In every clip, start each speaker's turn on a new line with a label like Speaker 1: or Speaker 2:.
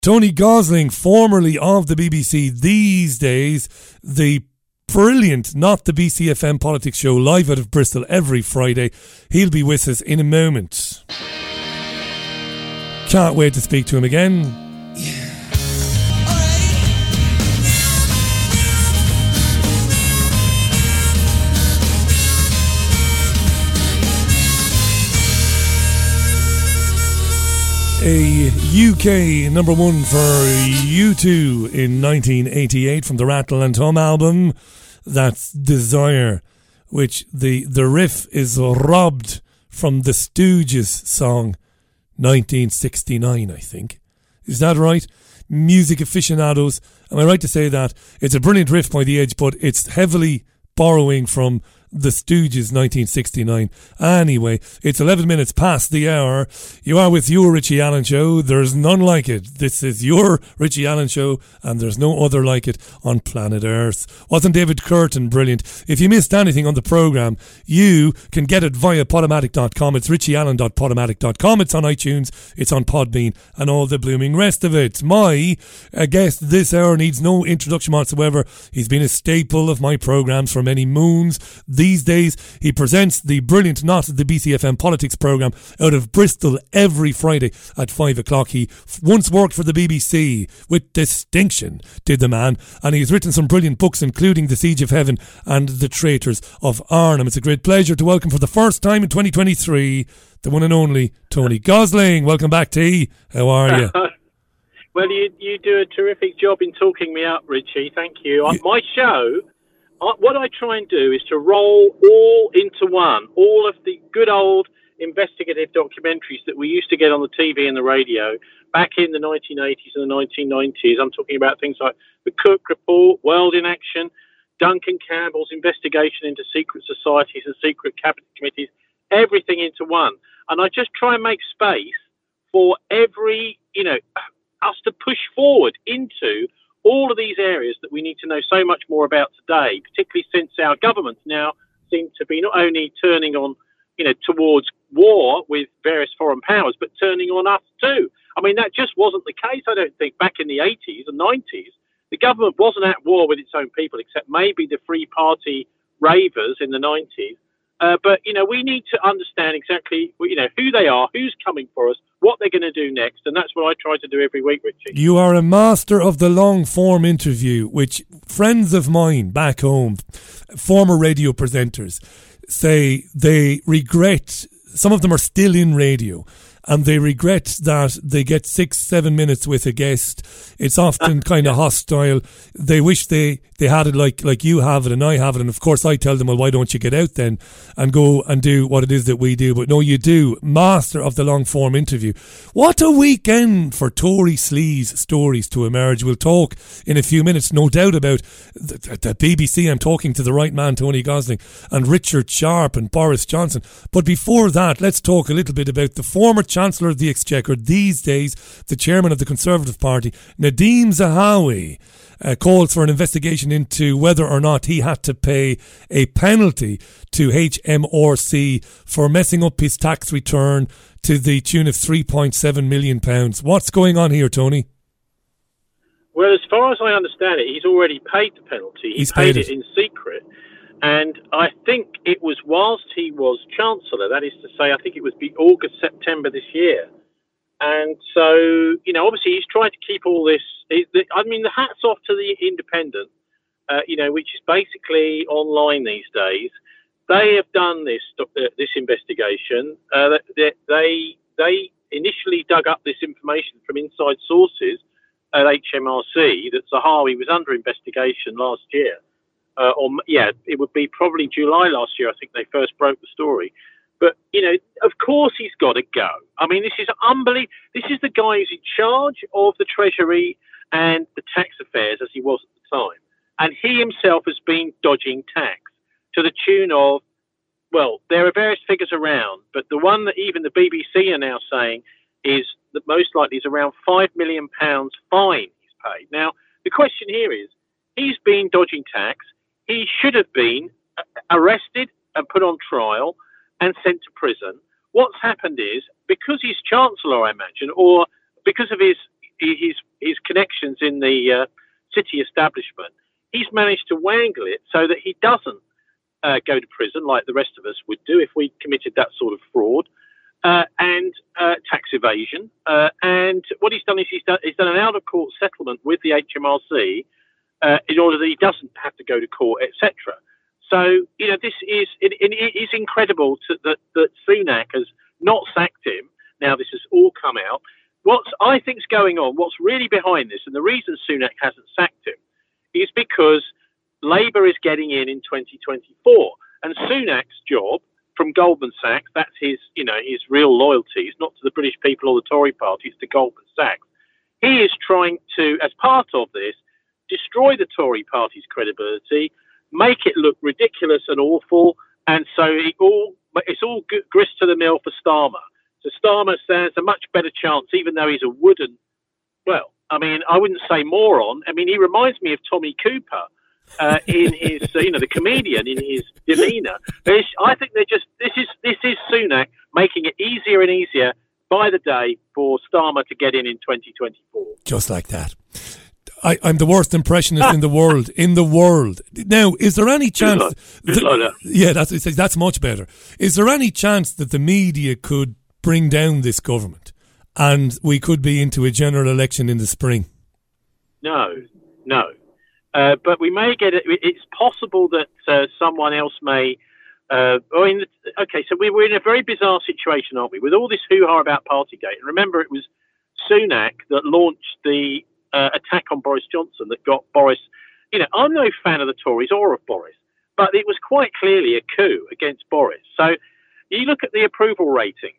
Speaker 1: Tony Gosling, formerly of the BBC, these days the brilliant Not the BCFM Politics Show, live out of Bristol every Friday. He'll be with us in a moment. Can't wait to speak to him again. A UK number one for U2 in 1988 from the Rattle and Hum album. That's Desire, which the riff is robbed from the Stooges song 1969, I think. Is that right? Music aficionados, am I right to say that? It's a brilliant riff by The Edge, but it's heavily borrowing from the Stooges 1969. Anyway, it's 11 minutes past the hour. You are with your Richie Allen Show. There's none like it. This is your Richie Allen Show, and there's no other like it on planet Earth. Wasn't David Curtin brilliant? If you missed anything on the programme, you can get it via Podomatic.com. It's richieallen.podomatic.com. It's on iTunes, it's on Podbean, and all the blooming rest of it. My guest this hour needs no introduction whatsoever. He's been a staple of my programmes for many moons. These days, he presents the brilliant Not the BCFM Politics programme out of Bristol every Friday at 5 o'clock. He once worked for the BBC with distinction, did the man, and he's written some brilliant books, including The Siege of Heaven and The Traitors of Arnhem. It's a great pleasure to welcome for the first time in 2023 the one and only Tony Gosling. Welcome back, T. How are you?
Speaker 2: Well, you do a terrific job in talking me up, Richie. Thank you. My show, what I try and do is to roll all into one, all of the good old investigative documentaries that we used to get on the TV and the radio back in the 1980s and the 1990s. I'm talking about things like The Cook Report, World in Action, Duncan Campbell's investigation into secret societies and secret cabinet committees, everything into one. And I just try and make space for every, us to push forward into all of these areas that we need to know so much more about today, particularly since our governments now seem to be not only turning on, towards war with various foreign powers, but turning on us too. I mean, that just wasn't the case, I don't think, back in the 80s and 90s. The government wasn't at war with its own people, except maybe the Free Party ravers in the 90s. But we need to understand exactly, who they are, who's coming for us, what they're going to do next, and that's what I try to do every week, Richie.
Speaker 1: You are a master of the long-form interview, which friends of mine back home, former radio presenters, say they regret. Some of them are still in radio, and they regret that they get 6-7 minutes with a guest. It's often kind of hostile. They wish they had it like you have it and I have it. And of course I tell them, well, why don't you get out then and go and do what it is that we do? But no, you do. Master of the long form interview. What a weekend for Tory Sleaze stories to emerge. We'll talk in a few minutes, no doubt, about the BBC. I'm talking to the right man, Tony Gosling, and Richard Sharp and Boris Johnson. But before that, let's talk a little bit about the former Chancellor of the Exchequer, these days the chairman of the Conservative Party, Nadhim Zahawi, calls for an investigation into whether or not he had to pay a penalty to HMRC for messing up his tax return to the tune of £3.7 million. What's going on here, Tony?
Speaker 2: Well, as far as I understand it, he's already paid the penalty. He paid it in secret. And I think it was whilst he was Chancellor, that is to say, I think it was August, September this year. And so, obviously he's trying to keep all this. The hat's off to the Independent, which is basically online these days. They have done this investigation. They initially dug up this information from inside sources at HMRC that Zahawi was under investigation last year. It would be probably July last year, I think they first broke the story. But, of course he's got to go. I mean, this is unbelievable. This is the guy who's in charge of the Treasury and the tax affairs, as he was at the time. And he himself has been dodging tax to the tune of, well, there are various figures around, but the one that even the BBC are now saying is that most likely is around £5 million fine he's paid. Now, the question here is, he's been dodging tax. He should have been arrested and put on trial and sent to prison. What's happened is, because he's Chancellor, I imagine, or because of his his connections in the city establishment, he's managed to wangle it so that he doesn't go to prison like the rest of us would do if we committed that sort of fraud and tax evasion. And what he's done is he's done an out-of-court settlement with the HMRC in order that he doesn't have to go to court, etc. So, this is it is incredible that Sunak has not sacked him. Now this has all come out. What I think's going on, what's really behind this, and the reason Sunak hasn't sacked him, is because Labour is getting in 2024, and Sunak's job from Goldman Sachs, that's his real loyalty. It's not to the British people or the Tory party, it's to Goldman Sachs. He is trying to, as part of this, destroy the Tory party's credibility, make it look ridiculous and awful, and so it's all grist to the mill for Starmer. So Starmer stands a much better chance, even though he's a wooden, I wouldn't say moron. I mean, he reminds me of Tommy Cooper in his, the comedian, in his demeanour. I think this is Sunak making it easier and easier by the day for Starmer to get in 2024.
Speaker 1: Just like that. I'm the worst impressionist in the world. Now, is there any chance? Yeah, that's much better. Is there any chance that the media could bring down this government, and we could be into a general election in the spring?
Speaker 2: No. But we may get it. It's possible that someone else may. So we're in a very bizarre situation, aren't we? With all this hoo-ha about Partygate, and remember, it was Sunak that launched the attack on Boris Johnson that got Boris. I'm no fan of the Tories or of Boris, but it was quite clearly a coup against Boris. So you look at the approval ratings.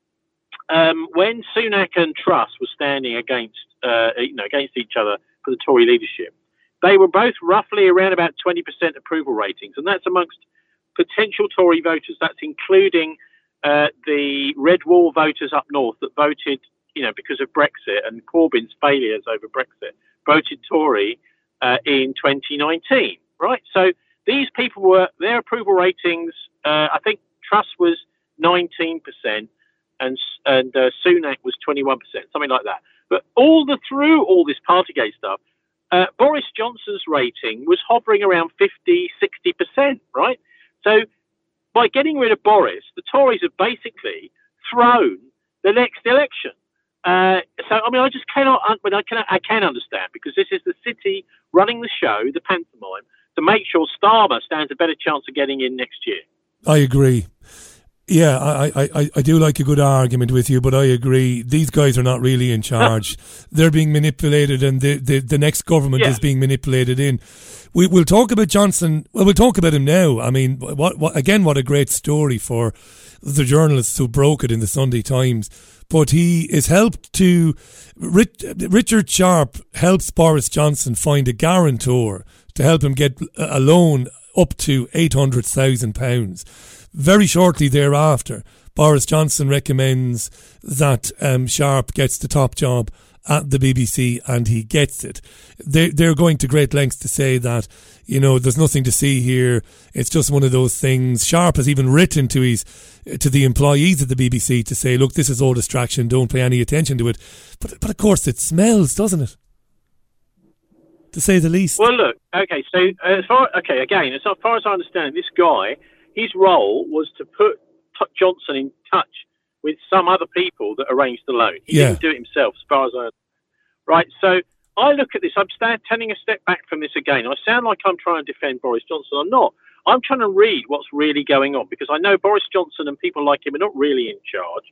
Speaker 2: When Sunak and Truss were standing against each other for the Tory leadership, they were both roughly around about 20% approval ratings, and that's amongst potential Tory voters. That's including the Red Wall voters up north that voted, because of Brexit and Corbyn's failures over Brexit, voted Tory in 2019, right? So these people their approval ratings, I think Truss was 19%, and Sunak was 21%, something like that. But through all this Partygate stuff, Boris Johnson's rating was hovering around 50, 60%, right? So by getting rid of Boris, the Tories have basically thrown the next election. I just cannot, but I can understand, because this is the city running the show, the pantomime, to make sure Starmer stands a better chance of getting in next year.
Speaker 1: I agree. Yeah, I do like a good argument with you, but I agree. These guys are not really in charge. They're being manipulated, and the next government is being manipulated in. We'll talk about Johnson. Well, we'll talk about him now. I mean, what a great story for the journalists who broke it in the Sunday Times. But he is helped to... Richard Sharp helps Boris Johnson find a guarantor to help him get a loan up to £800,000. Very shortly thereafter, Boris Johnson recommends that Sharp gets the top job at the BBC, and he gets it. They're going to great lengths to say that, there's nothing to see here. It's just one of those things. Sharp has even written to the employees at the BBC to say, look, this is all distraction. Don't pay any attention to it. But of course, it smells, doesn't it? To say the least.
Speaker 2: Well, look. Okay. So as far as I understand, this guy, his role was to put Johnson in touch with some other people that arranged the loan. He didn't do it himself, as far as I understand. Right, so I look at this, I'm taking a step back from this again. I sound like I'm trying to defend Boris Johnson. I'm not. I'm trying to read what's really going on, because I know Boris Johnson and people like him are not really in charge.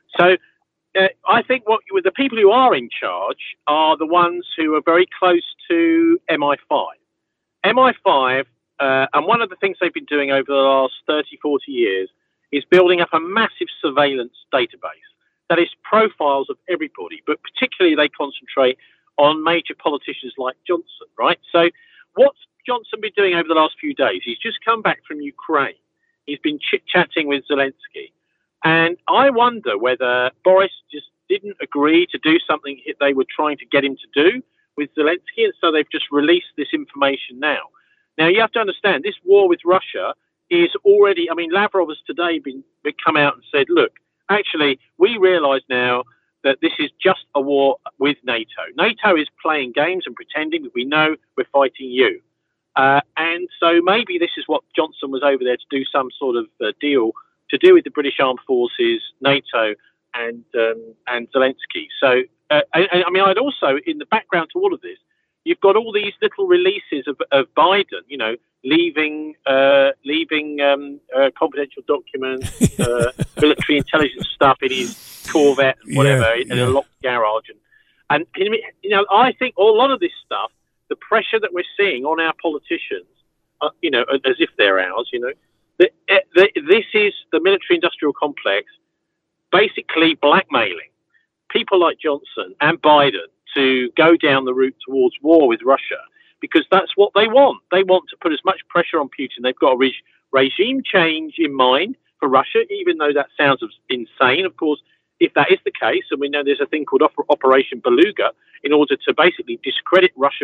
Speaker 2: So I think the people who are in charge are the ones who are very close to MI5. MI5, and one of the things they've been doing over the last 30, 40 years is building up a massive surveillance database that is profiles of everybody, but particularly they concentrate on major politicians like Johnson, right? So what's Johnson been doing over the last few days? He's just come back from Ukraine. He's been chit-chatting with Zelensky. And I wonder whether Boris just didn't agree to do something they were trying to get him to do with Zelensky, and so they've just released this information now. Now, you have to understand, this war with Russia is already... Lavrov has today come out and said, look, actually, we realise now that this is just a war with NATO. NATO is playing games and pretending that we know we're fighting you. And so maybe this is what Johnson was over there to do, some sort of deal to do with the British Armed Forces, NATO, and Zelensky. So, I mean, I'd also, in the background to all of this, you've got all these little releases of Biden, you know, leaving confidential documents, military intelligence stuff in his Corvette and whatever in a locked garage, and you know, I think a lot of this stuff, the pressure that we're seeing on our politicians, you know, as if they're ours, you know, this is the military-industrial complex basically blackmailing people like Johnson and Biden to go down the route towards war with Russia, because that's what they want. They want to put as much pressure on Putin. They've got a regime change in mind for Russia, even though that sounds insane. Of course, if that is the case, and we know there's a thing called Operation Beluga, in order to basically discredit Russia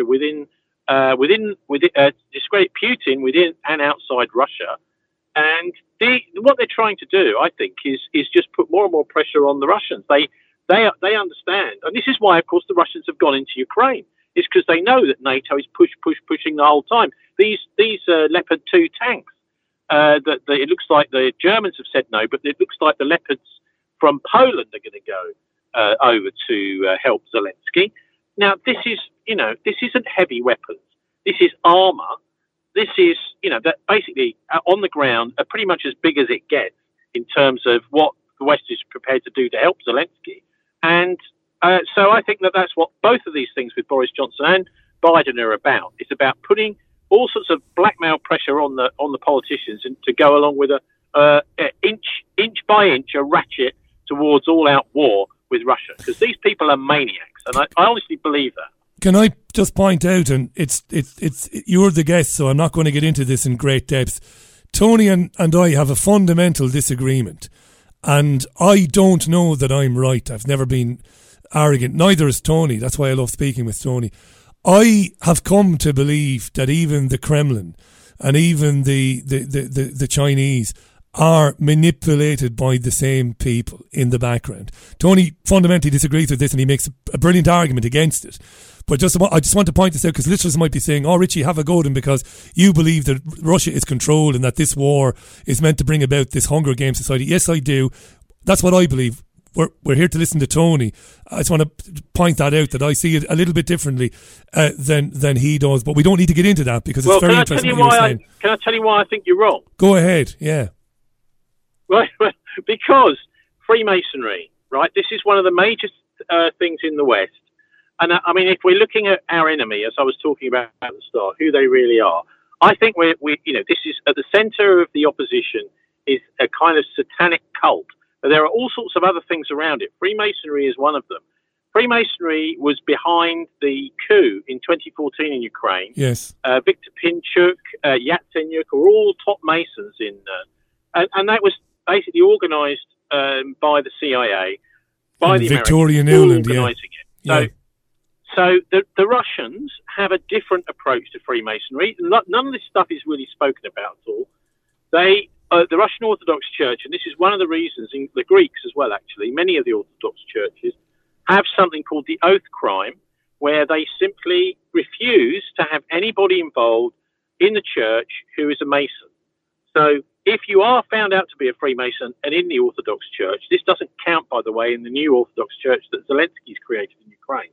Speaker 2: discredit Putin within and outside Russia. And what they're trying to do, I think, is just put more and more pressure on the Russians. They understand, and this is why, of course, the Russians have gone into Ukraine. It's because they know that NATO is pushing the whole time. These Leopard 2 tanks, that it looks like the Germans have said no, but it looks like the Leopards from Poland are going to go over to help Zelensky. Now, this isn't heavy weapons. This is armour. This is, you know, that basically on the ground are pretty much as big as it gets in terms of what the West is prepared to do to help Zelensky. And so I think that's what both of these things with Boris Johnson and Biden are about. It's about putting all sorts of blackmail pressure on the politicians and to go along with a inch by inch a ratchet towards all-out war with Russia, because these people are maniacs, and I honestly believe that.
Speaker 1: Can I just point out, and it's you're the guest, so I'm not going to get into this in great depth. Tony and I have a fundamental disagreement, and I don't know that I'm right. I've never been arrogant. Neither is Tony. That's why I love speaking with Tony. I have come to believe that even the Kremlin and even the Chinese are manipulated by the same people in the background. Tony fundamentally disagrees with this, and he makes a brilliant argument against it. But I just want to point this out, because listeners might be saying, "Oh, Richie, have a go at him because you believe that Russia is controlled and that this war is meant to bring about this Hunger Games society." Yes, I do. That's what I believe. We're here to listen to Tony. I just want to point that out, that I see it a little bit differently than he does. But we don't need to get into that, because it's very interesting what you're saying.
Speaker 2: Can I tell you why I think you're wrong?
Speaker 1: Go ahead. Yeah.
Speaker 2: Right, because Freemasonry, right? This is one of the major things in the West. And I mean, if we're looking at our enemy, as I was talking about at the start, who they really are, I think we this is at the centre of the opposition is a kind of satanic cult. But there are all sorts of other things around it. Freemasonry is one of them. Freemasonry was behind the coup in 2014 in Ukraine.
Speaker 1: Yes.
Speaker 2: Viktor Pinchuk, Yatsenyuk are all top Masons and that was basically organised by the CIA, by the
Speaker 1: Victoria
Speaker 2: Americans,
Speaker 1: Nuland,
Speaker 2: organising it. So the Russians have a different approach to Freemasonry. None of this stuff is really spoken about at all. The Russian Orthodox Church, and this is one of the reasons, in the Greeks as well, actually, many of the Orthodox churches have something called the oath crime, where they simply refuse to have anybody involved in the church who is a Mason. So if you are found out to be a Freemason and in the Orthodox Church, this doesn't count, by the way, in the new Orthodox Church that Zelensky's created in Ukraine.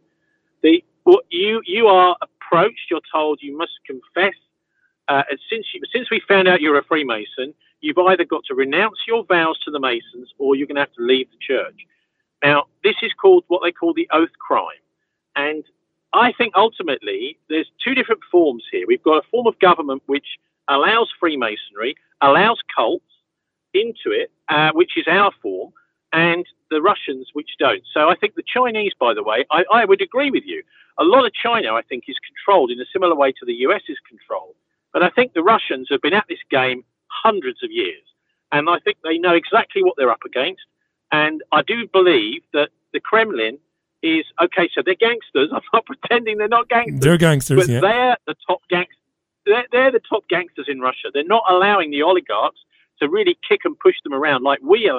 Speaker 2: You are approached, you're told you must confess. And since we found out you're a Freemason, you've either got to renounce your vows to the Masons or you're going to have to leave the church. Now, this is called what they call the oath crime. And I think ultimately there's two different forms here. We've got a form of government which allows Freemasonry, allows cults into it, which is our form, and the Russians which don't. So I think the Chinese, by the way, I would agree with you. A lot of China, I think, is controlled in a similar way to the US is controlled. But I think the Russians have been at this game hundreds of years. And I think they know exactly what they're up against. And I do believe that the Kremlin is, okay, so they're gangsters. I'm not pretending they're not gangsters.
Speaker 1: They're gangsters,
Speaker 2: but they're the top gangsters. They're the top gangsters in Russia. They're not allowing the oligarchs to really kick and push them around like we allow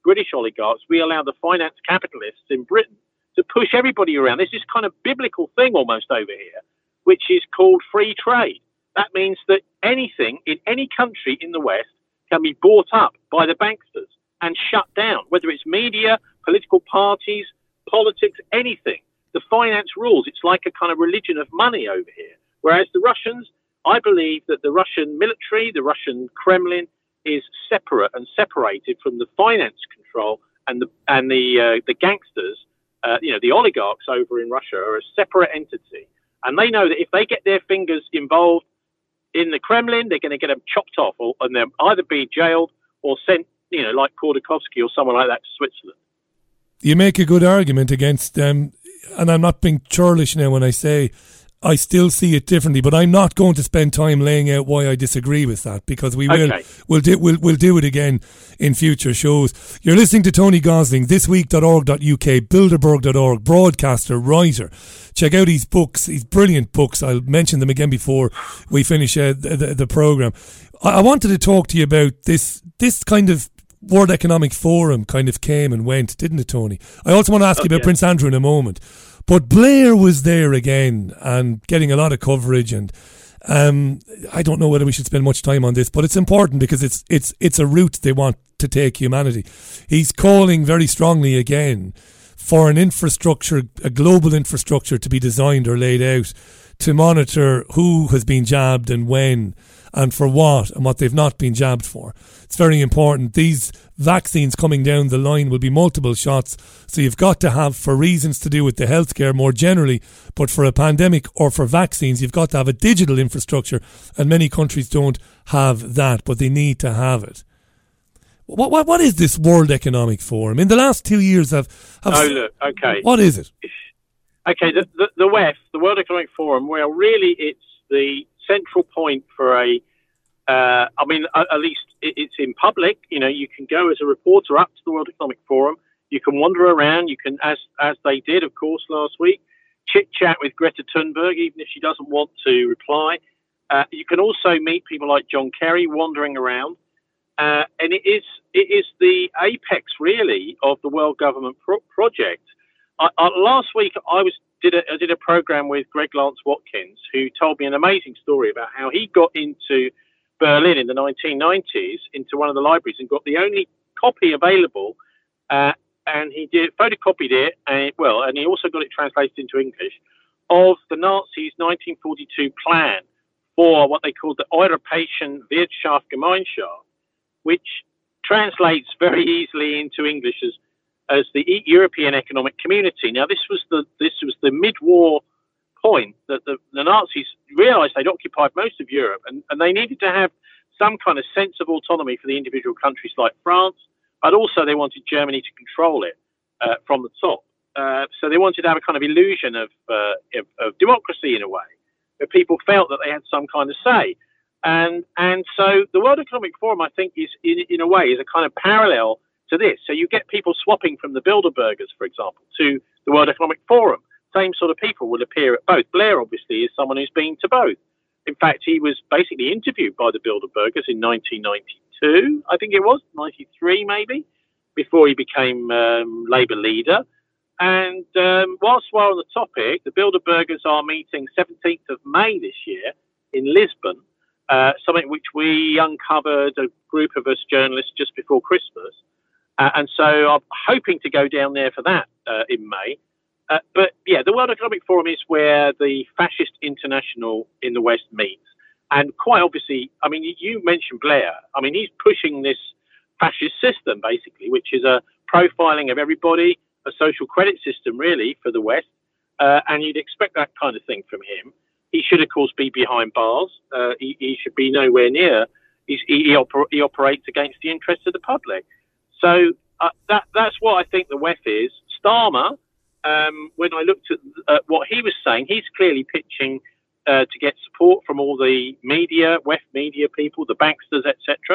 Speaker 2: British oligarchs, we allow the finance capitalists in Britain to push everybody around. There's this kind of biblical thing almost over here, which is called free trade. That means that anything in any country in the West can be bought up by the banksters and shut down, whether it's media, political parties, politics, anything. The finance rules. It's like a kind of religion of money over here. Whereas the Russians, I believe that the Russian military, the Russian Kremlin, is separate and separated from the finance control, and the gangsters, the oligarchs over in Russia are a separate entity. And they know that if they get their fingers involved in the Kremlin, they're going to get them chopped off, and they'll either be jailed or sent, like Khodorkovsky or someone like that, to Switzerland.
Speaker 1: You make a good argument against them, and I'm not being churlish now when I say I still see it differently, but I'm not going to spend time laying out why I disagree with that, because we'll do it again in future shows. You're listening to Tony Gosling, thisweek.org.uk, bilderberg.org, broadcaster, writer. Check out his books, his brilliant books. I'll mention them again before we finish the programme. I wanted to talk to you about this kind of World Economic Forum kind of came and went, didn't it, Tony? I also want to ask you about Prince Andrew in a moment. But Blair was there again and getting a lot of coverage, and I don't know whether we should spend much time on this, but it's important because it's a route they want to take humanity. He's calling very strongly again for an infrastructure, a global infrastructure to be designed or laid out to monitor who has been jabbed and when and for what and what they've not been jabbed for. It's very important. These vaccines coming down the line will be multiple shots, so you've got to have, for reasons to do with the healthcare more generally, but for a pandemic or for vaccines, you've got to have a digital infrastructure, and many countries don't have that, but they need to have it. What is this World Economic Forum? In the last 2 years, what is it?
Speaker 2: Okay, the WEF, the World Economic Forum, well, really it's the central point for at least it's in public. You can go as a reporter up to the World Economic Forum. You can wander around. You can, as they did, of course, last week, chit-chat with Greta Thunberg, even if she doesn't want to reply. You can also meet people like John Kerry wandering around. And it is the apex, really, of the World Government Project. Last week, I did a program with Greg Lance Watkins, who told me an amazing story about how he got into Berlin in the 1990s, into one of the libraries, and got the only copy available, and he photocopied it, and he also got it translated into English, of the Nazis' 1942 plan for what they called the Europäische Wirtschaftsgemeinschaft, which translates very easily into English as the European Economic Community. Now, this was the mid-war point that the Nazis realised they'd occupied most of Europe, and they needed to have some kind of sense of autonomy for the individual countries like France, but also they wanted Germany to control it from the top. So they wanted to have a kind of illusion of democracy in a way, where people felt that they had some kind of say. And so the World Economic Forum, I think, is in a way is a kind of parallel to this. So you get people swapping from the Bilderbergers, for example, to the World Economic Forum. Same sort of people will appear at both. Blair, obviously, is someone who's been to both. In fact, he was basically interviewed by the Bilderbergers in 1992, I think it was, 93 maybe, before he became Labour leader. And whilst we're on the topic, the Bilderbergers are meeting 17th of May this year in Lisbon, something which we uncovered, a group of us journalists, just before Christmas. And so I'm hoping to go down there for that in May. But yeah, the World Economic Forum is where the fascist international in the West meets. And quite obviously, I mean, you mentioned Blair. I mean, he's pushing this fascist system, basically, which is a profiling of everybody, a social credit system, really, for the West. And you'd expect that kind of thing from him. He should, of course, be behind bars. He should be nowhere near. He operates against the interests of the public. So that's what I think the WEF is. Starmer, when I looked at what he was saying, he's clearly pitching to get support from all the media, WEF media people, the banksters, etc.,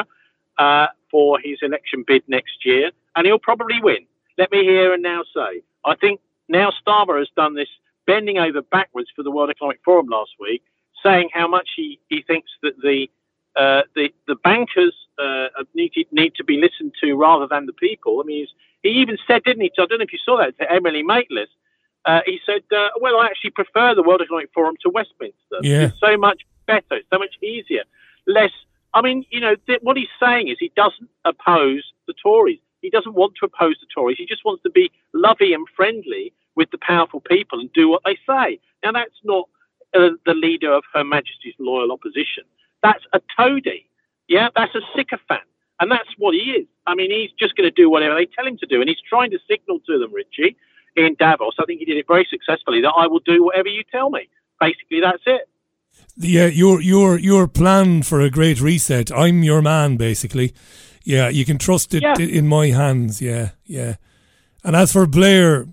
Speaker 2: for his election bid next year, and he'll probably win. Let me here and now say, I think now Starmer has done this bending over backwards for the World Economic Forum last week, saying how much he thinks that the the bankers need to be listened to rather than the people. I mean, he even said, didn't he? I don't know if you saw that, to Emily Maitlis. He said, well, I actually prefer the World Economic Forum to Westminster.
Speaker 1: Yeah.
Speaker 2: It's so much better, it's so much easier, less. I mean, what he's saying is he doesn't oppose the Tories. He doesn't want to oppose the Tories. He just wants to be lovey and friendly with the powerful people and do what they say. Now, that's not the leader of Her Majesty's Loyal Opposition. That's a toady. Yeah, that's a sycophant. And that's what he is. I mean, he's just going to do whatever they tell him to do. And he's trying to signal to them, Richie, in Davos. I think he did it very successfully, that I will do whatever you tell me. Basically, that's it.
Speaker 1: Yeah, your plan for a great reset. I'm your man, basically. Yeah, you can trust it in my hands. Yeah. And as for Blair,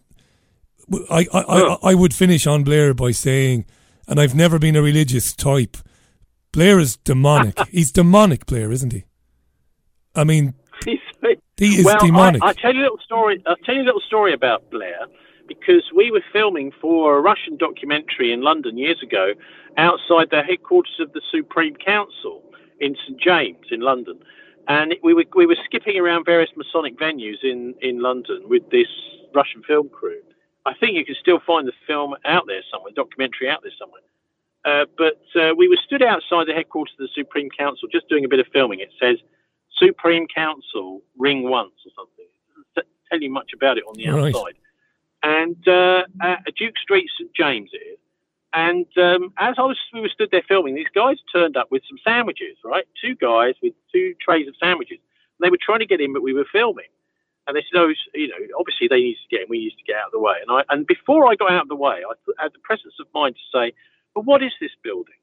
Speaker 1: I would finish on Blair by saying, and I've never been a religious type, Blair is demonic. He's demonic, Blair, isn't he? I mean, he is demonic.
Speaker 2: I'll tell you a little story about Blair, because we were filming for a Russian documentary in London years ago, outside the headquarters of the Supreme Council in St James in London, and we were skipping around various Masonic venues in London with this Russian film crew. I think you can still find the film out there somewhere, documentary out there somewhere. But we were stood outside the headquarters of the Supreme Council, just doing a bit of filming. It says Supreme Council, ring once or something. It doesn't tell you much about it on the outside. And Duke Street, St James it is. And as we were stood there filming, these guys turned up with some sandwiches, right? Two guys with two trays of sandwiches. And they were trying to get in, but we were filming. And they said, obviously they needed to get in. We used to get out of the way. And before I got out of the way, I had the presence of mind to say, but what is this building?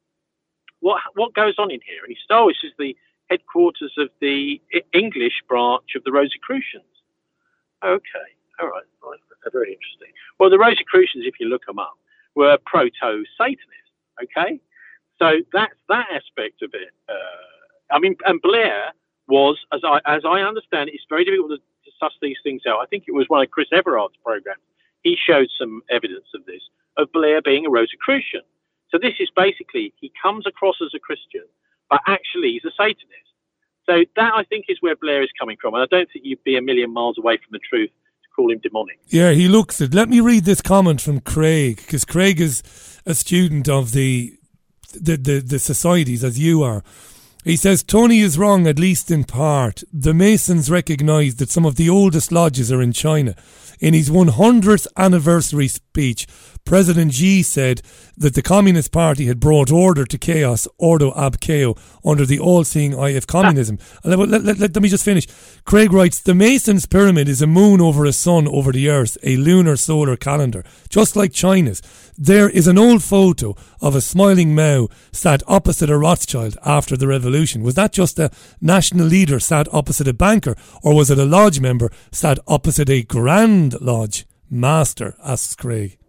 Speaker 2: What goes on in here? And he said, this is the headquarters of the English branch of the Rosicrucians. Okay, all right, very interesting. Well, the Rosicrucians, if you look them up, were proto-Satanists, okay? So that's that aspect of it. And Blair was, as I understand it, it's very difficult to suss these things out. I think it was one of Chris Everard's programs. He showed some evidence of this, of Blair being a Rosicrucian. So this is basically, he comes across as a Christian, but actually he's a Satanist. So that, I think, is where Blair is coming from. And I don't think you'd be a million miles away from the truth to call him demonic.
Speaker 1: Yeah, he looks it. Let me read this comment from Craig, because Craig is a student of the societies, as you are. He says, Tony is wrong, at least in part. The Masons recognise that some of the oldest lodges are in China. In his 100th anniversary speech, President Xi said that the Communist Party had brought order to chaos, ordo ab chao, under the all-seeing eye of communism. Let me just finish. Craig writes, the Mason's pyramid is a moon over a sun over the earth, a lunar solar calendar, just like China's. There is an old photo of a smiling Mao sat opposite a Rothschild after the revolution. Was that just a national leader sat opposite a banker, or was it a lodge member sat opposite a Grand Lodge master, asks Craig.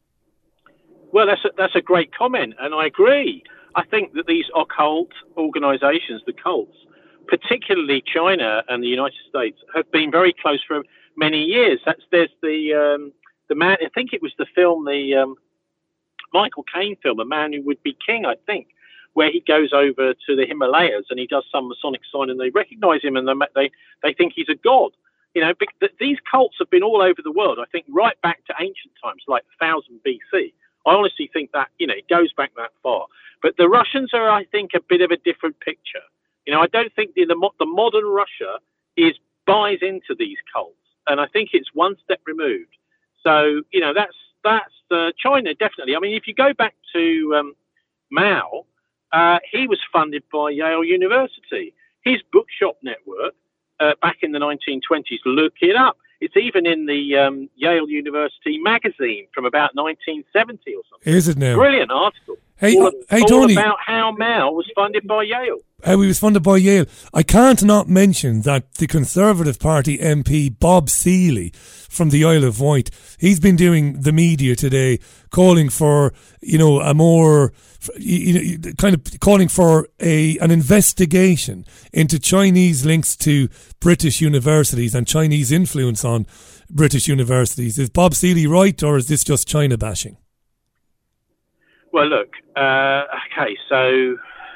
Speaker 2: Well, that's a great comment, and I agree. I think that these occult organisations, the cults, particularly China and the United States, have been very close for many years. There's the man. I think it was the film, the Michael Caine film, A Man Who Would Be King, I think, where he goes over to the Himalayas and he does some Masonic sign, and they recognise him and they think he's a god. These cults have been all over the world. I think right back to ancient times, like 1000 BC. I honestly think that, it goes back that far. But the Russians are, I think, a bit of a different picture. I don't think the modern Russia buys into these cults. And I think it's one step removed. So, that's China, definitely. I mean, if you go back to Mao, he was funded by Yale University. His bookshop network, back in the 1920s, look it up. It's even in the Yale University magazine from about 1970 or something.
Speaker 1: Is it now?
Speaker 2: Brilliant article.
Speaker 1: Hey,
Speaker 2: Tony.
Speaker 1: Tony.
Speaker 2: About how Mao was funded by Yale.
Speaker 1: How he was funded by Yale. I can't not mention that the Conservative Party MP Bob Seeley from the Isle of Wight, he's been doing the media today, calling for, a more, kind of calling for an investigation into Chinese links to British universities and Chinese influence on British universities. Is Bob Seeley right, or is this just China bashing?
Speaker 2: Well, look, okay, so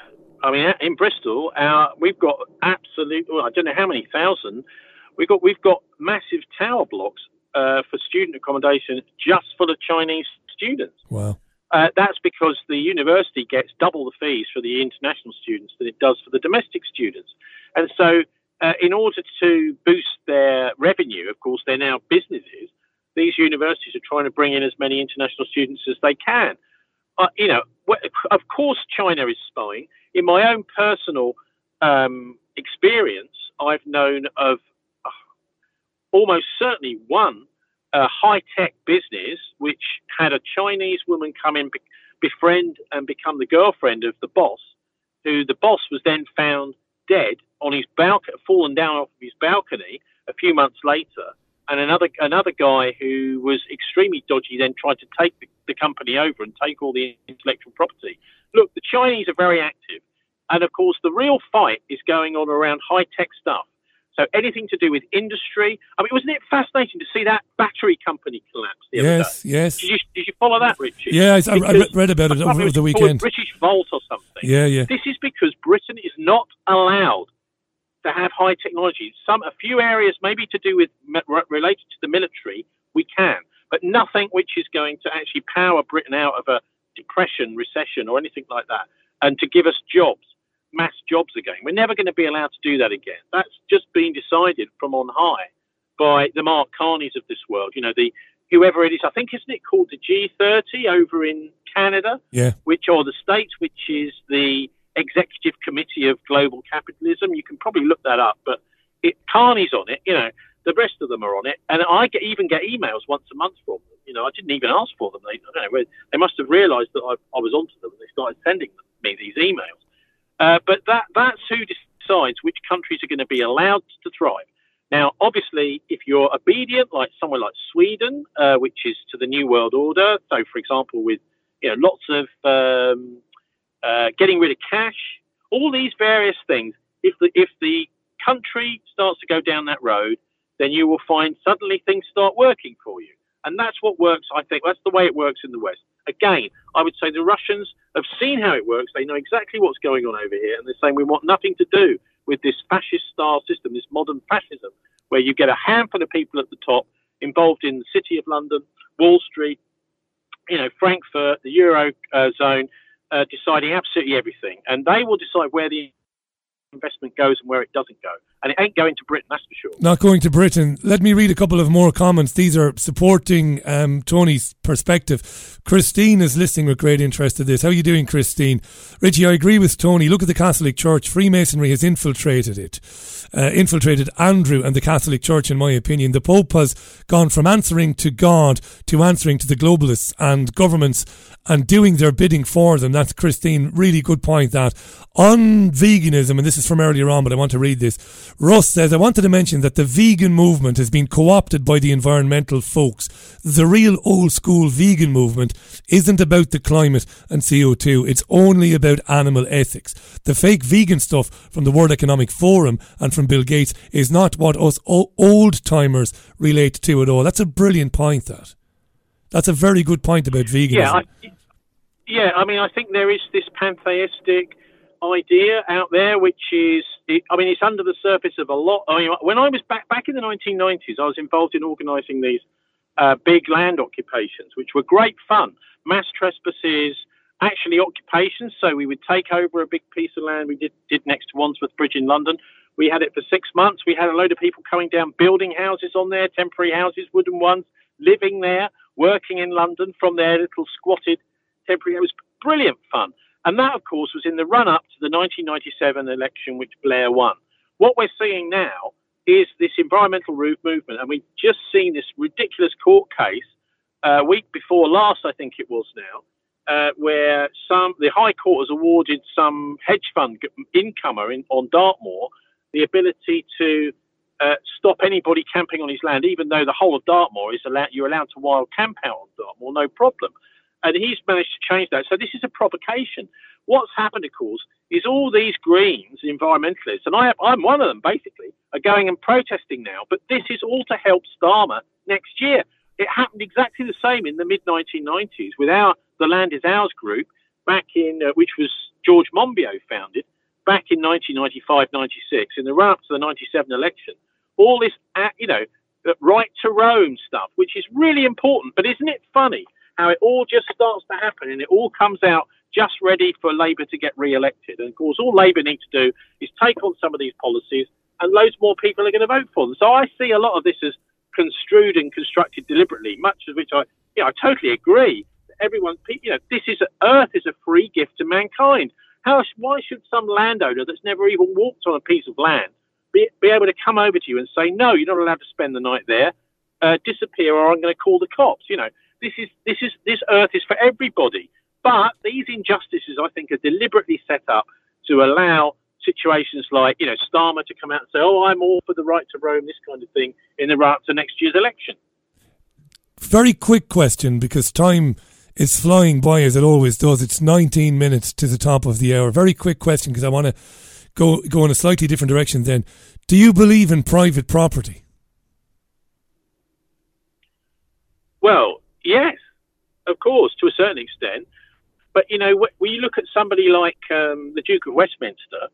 Speaker 2: I mean, in Bristol, we've got absolute. Well, I don't know how many thousand. We've got massive tower blocks for student accommodation just full of Chinese students.
Speaker 1: Wow.
Speaker 2: That's because the university gets double the fees for the international students than it does for the domestic students. And so in order to boost their revenue, of course, they're now businesses. These universities are trying to bring in as many international students as they can. Of course, China is spying. In my own personal experience, I've known of almost certainly one high-tech business which had a Chinese woman come in, befriend and become the girlfriend of the boss, who the boss was then found dead on his balcony, fallen down off of his balcony a few months later. And another guy who was extremely dodgy then tried to take the company over and take all the intellectual property. Look, the Chinese are very active. And, of course, the real fight is going on around high-tech stuff. So anything to do with industry. I mean, wasn't it fascinating to see that battery company collapse the other day?
Speaker 1: Yes.
Speaker 2: Did you follow that, Richard?
Speaker 1: Yeah, I read about it over the weekend.
Speaker 2: British Volt or something.
Speaker 1: Yeah.
Speaker 2: This is because Britain is not allowed to have high technology. A few areas maybe to do with related to the military, we can, but nothing which is going to actually power Britain out of a depression, recession, or anything like that, and to give us jobs, mass jobs again. We're never going to be allowed to do that again. That's just been decided from on high by the Mark Carneys of this world. Whoever it is, I think, isn't it called the G30 over in Canada?
Speaker 1: Yeah.
Speaker 2: Or the States, which is the Executive Committee of Global Capitalism. You can probably look that up, but Carney's on it. The rest of them are on it, and I even get emails once a month from them. I didn't even ask for them. I don't know. They must have realised that I was onto them, and they started sending me these emails. But that's who decides which countries are going to be allowed to thrive. Now, obviously, if you're obedient, like somewhere like Sweden, which is to the New World Order, so for example, with lots of getting rid of cash, all these various things. If the country starts to go down that road, then you will find suddenly things start working for you, and that's what works. I think that's the way it works in the West. Again, I would say the Russians have seen how it works. They know exactly what's going on over here, and they're saying we want nothing to do with this fascist-style system, this modern fascism, where you get a handful of people at the top involved in the City of London, Wall Street, Frankfurt, the Eurozone, deciding absolutely everything. And they will decide where the investment goes and where it doesn't go. And it ain't going to Britain, that's for sure. Not
Speaker 1: going to Britain. Let me read a couple of more comments. These are supporting Tony's perspective. Christine is listening with great interest to this. How are you doing, Christine? Richie, I agree with Tony. Look at the Catholic Church. Freemasonry has infiltrated it. Infiltrated Andrew and the Catholic Church, in my opinion. The Pope has gone from answering to God to answering to the globalists and governments and doing their bidding for them. That's, Christine, really good point. That on veganism, and this is from earlier on, but I want to read this. Russ says, I wanted to mention that the vegan movement has been co-opted by the environmental folks. The real old school vegan movement isn't about the climate and CO2. It's only about animal ethics. The fake vegan stuff from the World Economic Forum and from Bill Gates is not what us old timers relate to at all. That's a brilliant point, that. That's a very good point about veganism.
Speaker 2: I think there is this pantheistic idea out there, which is, it's under the surface of a lot. When I was back in the 1990s, I was involved in organising these big land occupations, which were great fun. Mass trespasses, actually occupations. So we would take over a big piece of land. We did next to Wandsworth Bridge in London. We had it for 6 months. We had a load of people coming down, building houses on there, temporary houses, wooden ones, living there, working in London from their little squatted temporary. It was brilliant fun. And that, of course, was in the run-up to the 1997 election, which Blair won. What we're seeing now is this environmental movement, and we've just seen this ridiculous court case week before last, I think it was now, where the High Court has awarded some hedge fund incomer on Dartmoor the ability to stop anybody camping on his land, even though the whole of Dartmoor you're allowed to wild camp out on Dartmoor, no problem. And he's managed to change that. So this is a provocation. What's happened, of course, is all these Greens, environmentalists, and I'm one of them, basically, are going and protesting now. But this is all to help Starmer next year. It happened exactly the same in the mid-1990s with the Land Is Ours group, back in which was George Monbiot founded. back in 1995, 96, in the run-up to the 97 election, all this, right to roam stuff, which is really important. But isn't it funny how it all just starts to happen and it all comes out just ready for Labour to get re-elected? And of course, all Labour need to do is take on some of these policies and loads more people are going to vote for them. So I see a lot of this as construed and constructed deliberately, much of which I totally agree. Everyone, Earth is a free gift to mankind. Why should some landowner that's never even walked on a piece of land be able to come over to you and say, no, you're not allowed to spend the night there, disappear, or I'm going to call the cops? This Earth is for everybody. But these injustices, I think, are deliberately set up to allow situations like, Starmer to come out and say, oh, I'm all for the right to roam, this kind of thing, in the run-up to next year's election.
Speaker 1: Very quick question, because time is flying by as it always does. It's 19 minutes to the top of the hour. Very quick question, because I want to go in a slightly different direction then. Do you believe in private property?
Speaker 2: Well, yes, of course, to a certain extent. But, when you look at somebody like the Duke of Westminster,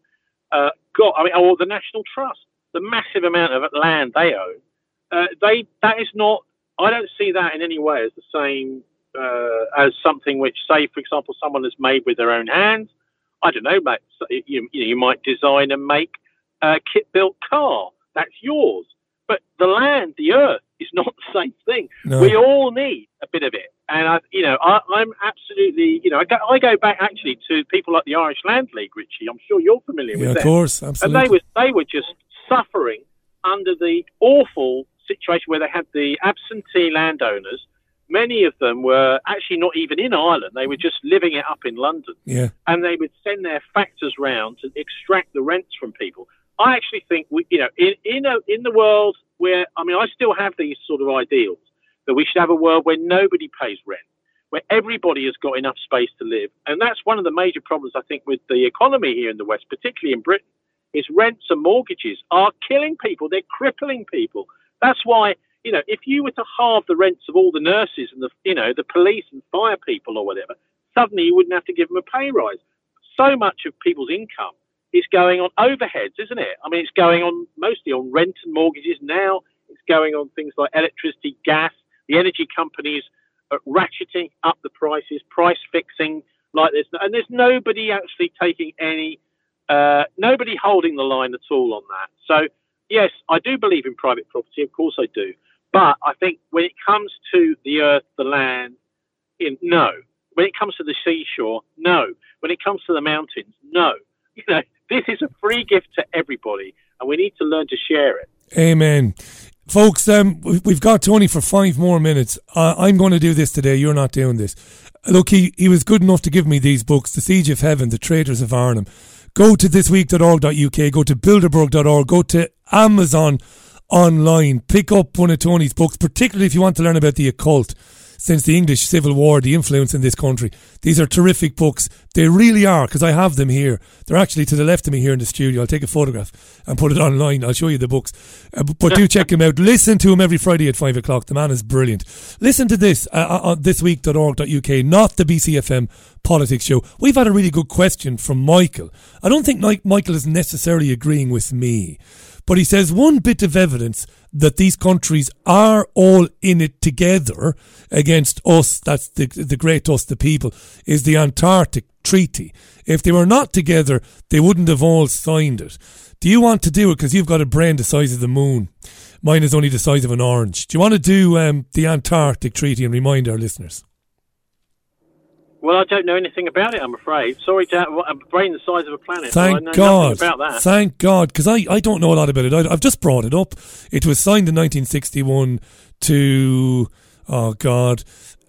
Speaker 2: or the National Trust, the massive amount of land they own, that is not, I don't see that in any way as the same as something which, say, for example, someone has made with their own hands. I don't know, mate, you might design and make a kit-built car. That's yours. But the land, the earth, is not the same thing. No. We all need a bit of it. And, I'm absolutely, I go back actually to people like the Irish Land League, Richie. I'm sure you're familiar with them.
Speaker 1: Of course, absolutely.
Speaker 2: And they were just suffering under the awful situation where they had the absentee landowners. Many of them were actually not even in Ireland. They were just living it up in London.
Speaker 1: Yeah.
Speaker 2: And they would send their factors round to extract the rents from people. I actually think, in the world where, I still have these sort of ideals, that we should have a world where nobody pays rent, where everybody has got enough space to live. And that's one of the major problems, I think, with the economy here in the West, particularly in Britain, is rents and mortgages are killing people. They're crippling people. That's why, if you were to halve the rents of all the nurses and the police and fire people or whatever, suddenly you wouldn't have to give them a pay rise. So much of people's income is going on overheads, isn't it? It's going on mostly on rent and mortgages now. It's going on things like electricity, gas. The energy companies are ratcheting up the prices, price fixing like this. And there's nobody actually taking nobody holding the line at all on that. So, yes, I do believe in private property. Of course I do. But I think when it comes to the earth, the land, no. When it comes to the seashore, no. When it comes to the mountains, no. This is a free gift to everybody, and we need to learn to share it.
Speaker 1: Amen. Folks, we've got Tony for 5 more minutes. I'm going to do this today. You're not doing this. Look, he was good enough to give me these books, The Siege of Heaven, The Traitors of Arnhem. Go to thisweek.org.uk, go to bilderberg.org, go to Amazon online. Pick up one of Tony's books, particularly if you want to learn about the occult since the English Civil War, the influence in this country. These are terrific books. They really are, because I have them here. They're actually to the left of me here in the studio. I'll take a photograph and put it online. I'll show you the books. But do check him out. Listen to him every Friday at 5 o'clock. The man is brilliant. Listen to this on thisweek.org.uk, not the BCFM Politics Show. We've had a really good question from Michael. I don't think Michael is necessarily agreeing with me, but he says one bit of evidence that these countries are all in it together against us, that's the great us, the people, is the Antarctic Treaty. If they were not together, they wouldn't have all signed it. Do you want to do it? Because you've got a brain the size of the moon. Mine is only the size of an orange. Do you want to do the Antarctic Treaty and remind our listeners?
Speaker 2: Well, I don't know anything about it, I'm afraid. Sorry to have a brain the size of a planet.
Speaker 1: Thank
Speaker 2: I know
Speaker 1: God.
Speaker 2: nothing about that.
Speaker 1: Thank God, because I don't know a lot about it. I've just brought it up. It was signed in 1961 to, oh God,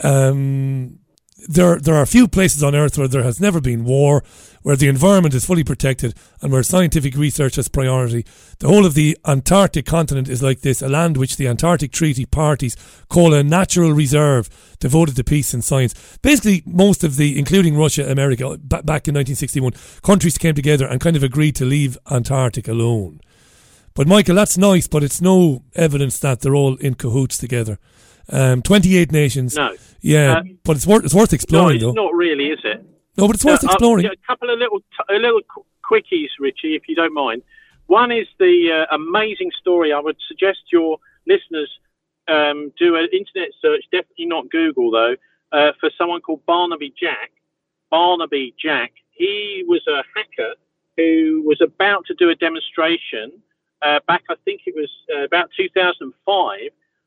Speaker 1: there are a few places on Earth where there has never been war, where the environment is fully protected and where scientific research has priority. The whole of the Antarctic continent is like this, a land which the Antarctic Treaty parties call a natural reserve devoted to peace and science. Basically, most of including Russia, America, back in 1961, countries came together and kind of agreed to leave Antarctic alone. But Michael, that's nice, but it's no evidence that they're all in cahoots together. 28 nations.
Speaker 2: No.
Speaker 1: Yeah, but it's worth exploring,
Speaker 2: though. No, it's not really, is it?
Speaker 1: No, but it's worth exploring.
Speaker 2: A couple of little quickies, Richie, if you don't mind. One is the amazing story. I would suggest your listeners do an internet search, definitely not Google though, for someone called Barnaby Jack. Barnaby Jack. He was a hacker who was about to do a demonstration back, I think it was about 2005,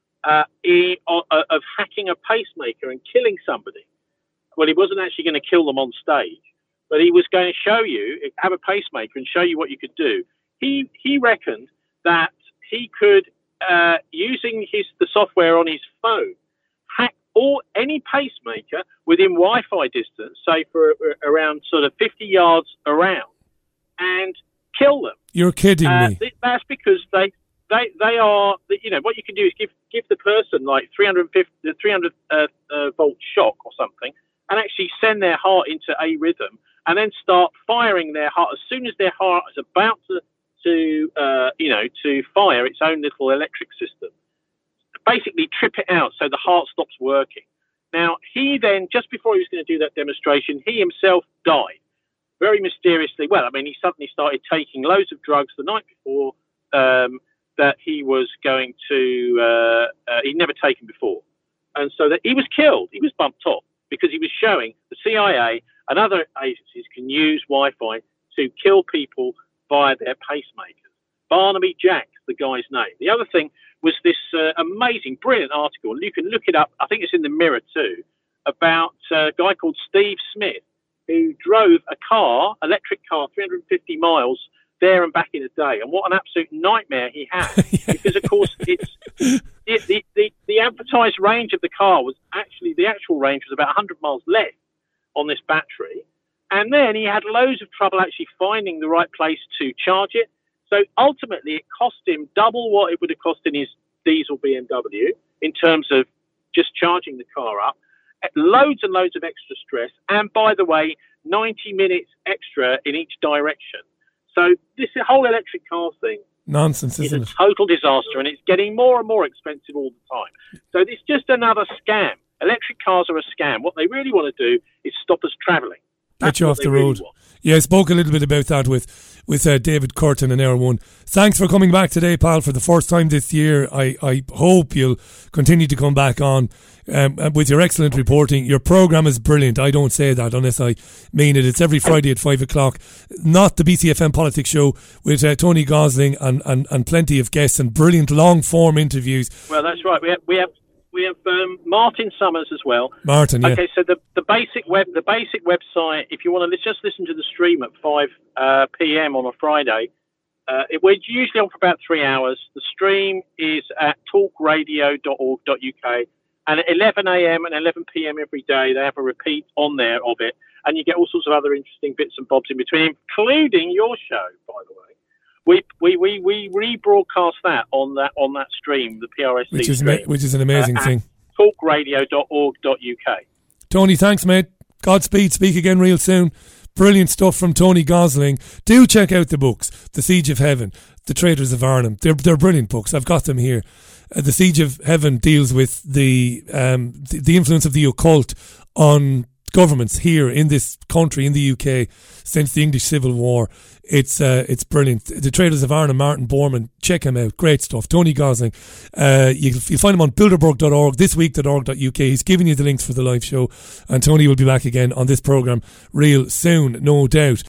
Speaker 2: of hacking a pacemaker and killing somebody. Well, he wasn't actually going to kill them on stage, but he was going to show you, have a pacemaker and show you what you could do. He reckoned that he could, using the software on his phone, hack any pacemaker within Wi-Fi distance, say for around sort of 50 yards around, and kill them.
Speaker 1: You're kidding me.
Speaker 2: That's because they are, you know, what you can do is give the person like 300 volt shock or something, and actually send their heart into a rhythm, and then start firing their heart as soon as their heart is about to fire its own little electric system. Basically trip it out so the heart stops working. Now, he then, just before he was going to do that demonstration, he himself died very mysteriously. Well, I mean, he suddenly started taking loads of drugs the night before that he was going to, he'd never taken before. And so that he was killed. He was bumped off because he was showing the CIA and other agencies can use Wi-Fi to kill people via their pacemakers. Barnaby Jack, the guy's name. The other thing was this amazing, brilliant article. You can look it up. I think it's in the Mirror too, about a guy called Steve Smith, who drove a car, electric car, 350 miles there and back in a day. And what an absolute nightmare he had. Because, of course, the advertised range of the car was actually, the actual range was about 100 miles less on this battery. And then he had loads of trouble actually finding the right place to charge it. So ultimately, it cost him double what it would have cost in his diesel BMW in terms of just charging the car up. Loads and loads of extra stress. And by the way, 90 minutes extra in each direction. So this whole electric car thing
Speaker 1: nonsense, isn't it?
Speaker 2: It's a total disaster, and it's getting more and more expensive all the time. So it's just another scam. Electric cars are a scam. What they really want to do is stop us travelling.
Speaker 1: Get you off the road. Really yeah, I spoke a little bit about that with David Curtin in Hour 1. Thanks for coming back today, pal, for the first time this year. I hope you'll continue to come back on with your excellent reporting. Your programme is brilliant. I don't say that unless I mean it. It's every Friday at 5 o'clock. Not the BCFM Politics Show with Tony Gosling and plenty of guests and brilliant long-form interviews.
Speaker 2: Well, that's right. We have Martin Summers as well.
Speaker 1: Martin, yeah.
Speaker 2: Okay, so the basic website, if you want to just listen to the stream at 5 p.m. on a Friday, we're usually on for about 3 hours. The stream is at talkradio.org.uk, and at 11 a.m. and 11 p.m. every day, they have a repeat on there of it, and you get all sorts of other interesting bits and bobs in between, including your show, by the way. We rebroadcast that on that stream, the PRSC stream,
Speaker 1: which is an amazing thing.
Speaker 2: Talkradio.org.uk.
Speaker 1: Tony, thanks, mate. Godspeed. Speak again real soon. Brilliant stuff from Tony Gosling. Do check out the books: The Siege of Heaven, The Traitors of Arnhem. They're brilliant books. I've got them here. The Siege of Heaven deals with the influence of the occult on governments here in this country, in the UK, since the English Civil War. It's brilliant. The Traitors of Arnhem, Martin Bormann, check him out. Great stuff. Tony Gosling. You'll find him on bilderberg.org, thisweek.org.uk. He's giving you the links for the live show, and Tony will be back again on this programme real soon, no doubt.